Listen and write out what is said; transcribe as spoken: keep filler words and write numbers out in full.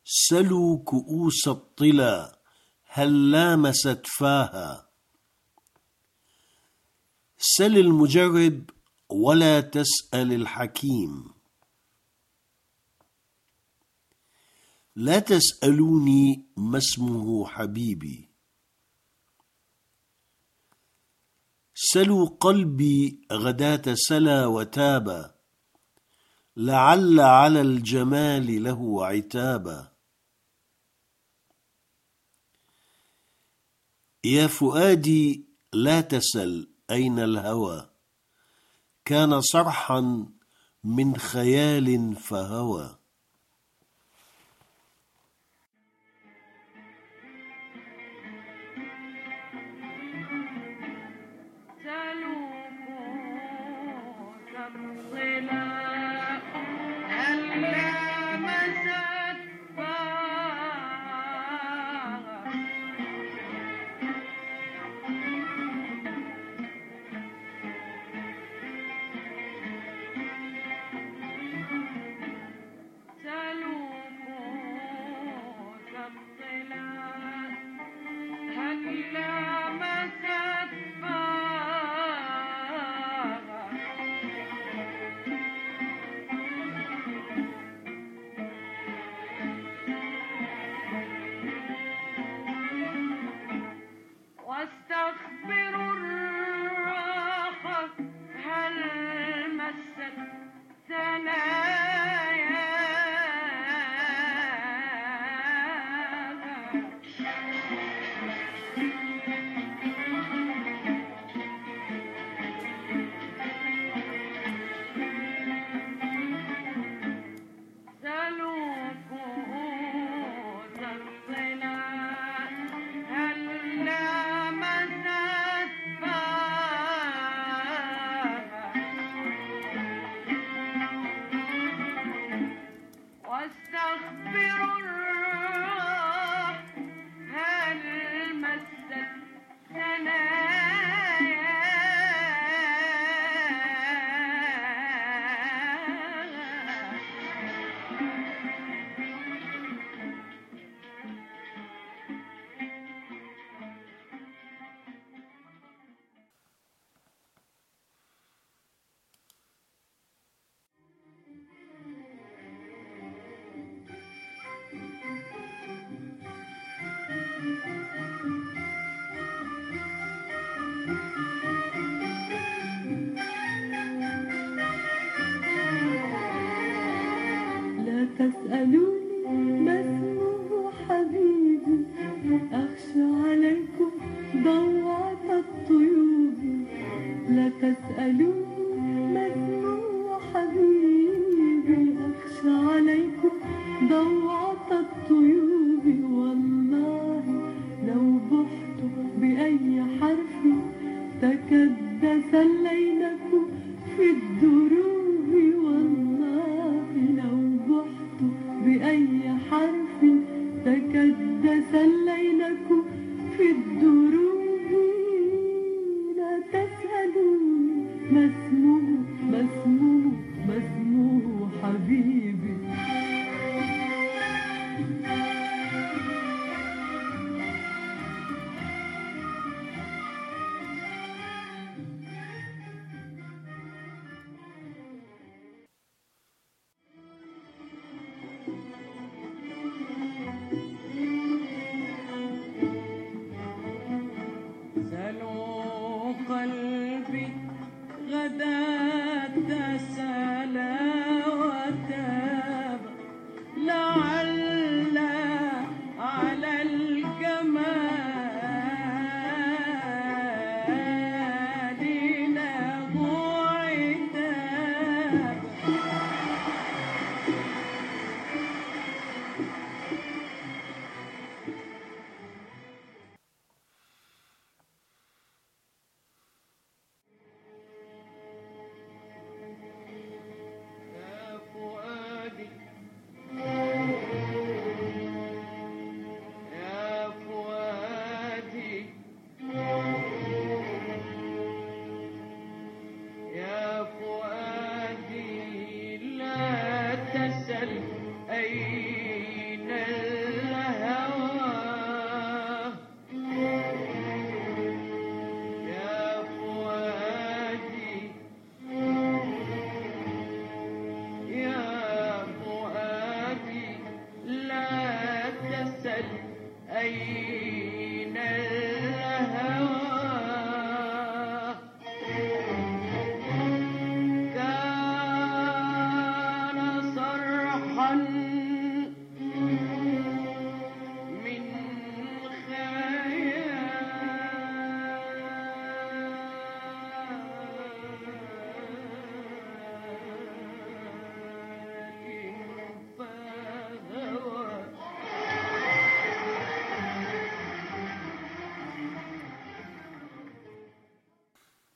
سلوا كؤوس الطلا هل لامست فاها. سل المجرب ولا تسأل الحكيم. لا تسألوني ما اسمه حبيبي. سلوا قلبي غداة سلا وتابا لعل على الجمال له عتابا. يا فؤادي لا تسل أين الهوى كان صرحا من خيال فهوى. تسألوني ما اسمه حبيبي أخشى عليكم ضوعة الطيوب. لا تسألوني ما اسمه حبيبي أخشى عليكم ضوعة الطيوب. والله لو بحت بأي حرف تكدس الليلة في الدروب. والله لو بحت بأي حرف تكدس الليلة في الدروب. لا تسألوني ما اسمه ما اسمه ما اسمه حبيبي.